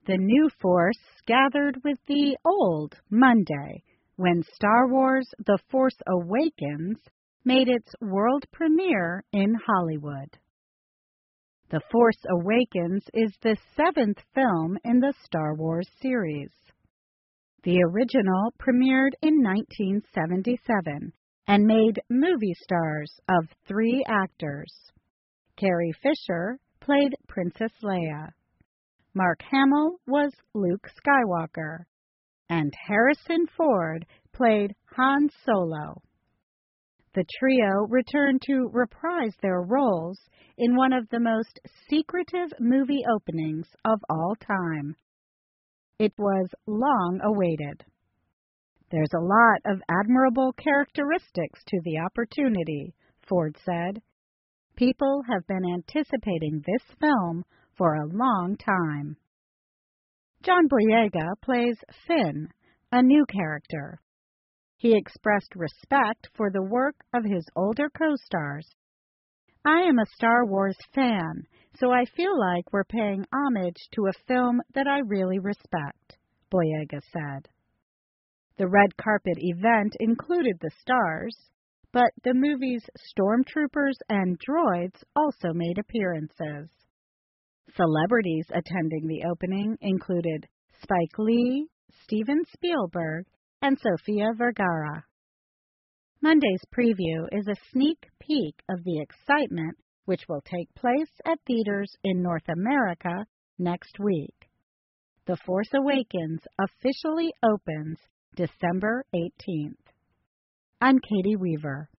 The new force gathered with the old Monday when Star Wars The Force Awakens made its world premiere in Hollywood. The Force Awakens is the 7th film in the Star Wars series. The original premiered in 1977 and made movie stars of 3 actors. Carrie Fisher played Princess Leia. Mark Hamill was Luke Skywalker, and Harrison Ford played Han Solo. The trio returned to reprise their roles in one of the most secretive movie openings of all time. It was long awaited. There's a lot of admirable characteristics to the opportunity, Ford said. People have been anticipating this film for a long time. John Boyega plays Finn, a new character. He expressed respect for the work of his older co-stars. I am a Star Wars fan, so I feel like we're paying homage to a film that I really respect, Boyega said. The red carpet event included the stars, but the movie's stormtroopers and droids also made appearances. Celebrities attending the opening included Spike Lee, Steven Spielberg, and Sofia Vergara. Monday's preview is a sneak peek of the excitement which will take place at theaters in North America next week. The Force Awakens officially opens December 18th. I'm Katie Weaver.